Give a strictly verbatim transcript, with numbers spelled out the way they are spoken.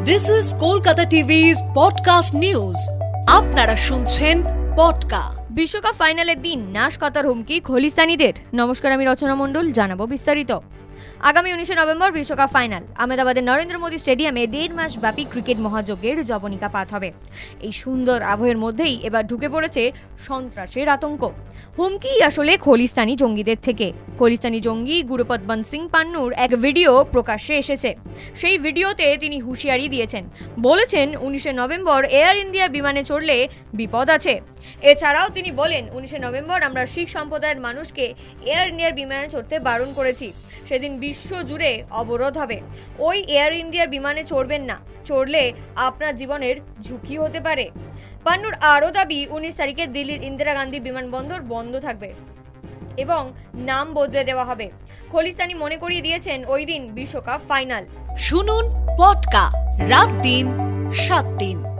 This is Kolkata টিভি's podcast news. আপনারা শুনছেন পডকা। বিশ্বকাপ ফাইনালের দিন নাশকতার হুমকি খলিস্তানিদের। নমস্কার, আমি রচনা মণ্ডল, জানাবো বিস্তারিত। আগামী উনিশে নভেম্বর বিশ্বকাপ ফাইনাল। আহমেদাবাদের নরেন্দ্র মোদী স্টেডিয়ামে দেড় মাস ব্যাপী ক্রিকেট মহাযজ্ঞের জবনিকাপাত হবে। এই সুন্দর আবহের মধ্যেই এবার ঢুকে পড়েছে সন্ত্রাসের আতঙ্ক। হুমকি আসলে খলিস্তানি জঙ্গিদের থেকে। খলিস্তানি জঙ্গি গুরুপদবন্ত সিং পান্নুর এক ভিডিও প্রকাশ্যে এসেছে। সেই ভিডিওতে তিনি হুঁশিয়ারি দিয়েছেন, বলেছেন উনিশে নভেম্বর এয়ার ইন্ডিয়ার বিমানে চড়লে বিপদ আছে। এছাড়াও তিনি বলেন, উনিশে নভেম্বর আমরা শিখ সম্প্রদায়ের মানুষকে এয়ার ইন্ডিয়ার বিমানে চড়তে বারণ করেছি। সেদিন বিশ্ব জুড়ে অবরোধ হবে। ওই এয়ার ইন্ডিয়ার বিমানে চড়বেন না, চড়লে আপনার জীবনের ঝুঁকি হতে পারে। পান্নুর আরও দাবি, উনিশ তারিখে দিল্লির ইন্দিরা গান্ধী বিমানবন্দর বন্ধ থাকবে এবং নাম বদলে দেওয়া হবে। খলিস্তানি মনে করিয়ে দিয়েছেন ওই দিন বিশ্বকাপ ফাইনাল। শুনুন পডকা রাত দিন সাত দিন।